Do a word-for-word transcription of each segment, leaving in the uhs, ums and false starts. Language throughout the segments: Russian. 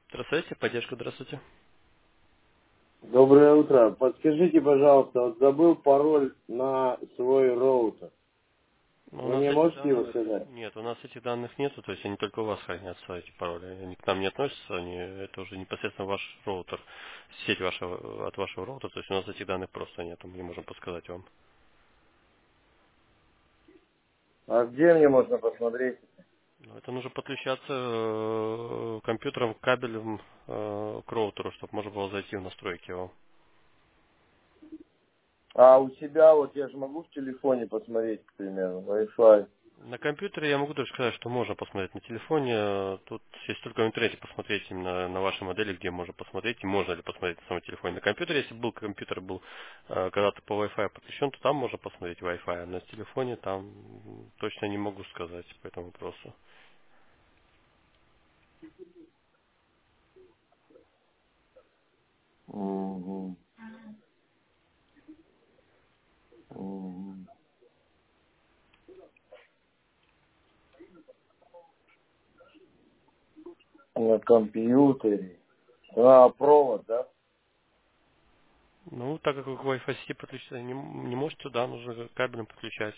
Здравствуйте, поддержка, здравствуйте. Доброе утро. Подскажите, пожалуйста, вот забыл пароль на свой роутер. Ну, у Вы нас не этих можете его данных сказать? нет, у нас этих данных нету, то есть они только у вас хранятся, эти пароли. Они к нам не относятся, они, это уже непосредственно ваш роутер, сеть вашего, от вашего роутера, то есть у нас этих данных просто нету, мы не можем подсказать вам. А где мне можно посмотреть? Но это нужно подключаться э, компьютером, кабелем э, к роутеру, чтобы можно было зайти в настройки его. А у себя вот я же могу в телефоне посмотреть, к примеру, Wi-Fi. На компьютере я могу даже сказать, что можно посмотреть на телефоне. Э, Тут есть только в интернете посмотреть именно на вашей модели, где можно посмотреть, и можно ли посмотреть на самом телефоне. На компьютере, если был компьютер был э, когда-то по Wi-Fi подключен, то там можно посмотреть Wi-Fi, а на телефоне там м, точно не могу сказать по этому вопросу. Угу. Угу. На компьютере. А, провод, да? Ну, так как вы к Wi-Fi сети подключиться не, м- не можете, туда нужно кабелем подключать.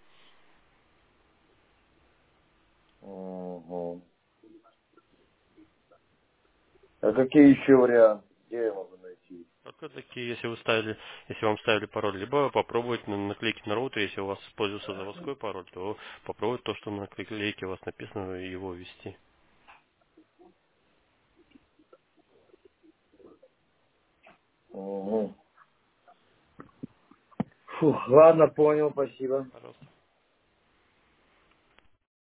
Угу. А какие еще варианты? Где я могу найти? Только такие, если вы ставили, если вам ставили пароль, либо попробовать на- наклейки на роутер, если у вас используется заводской пароль, то попробовать то, что на наклейке у вас написано, и его ввести. Угу. Фух, ладно, понял, спасибо. Пожалуйста.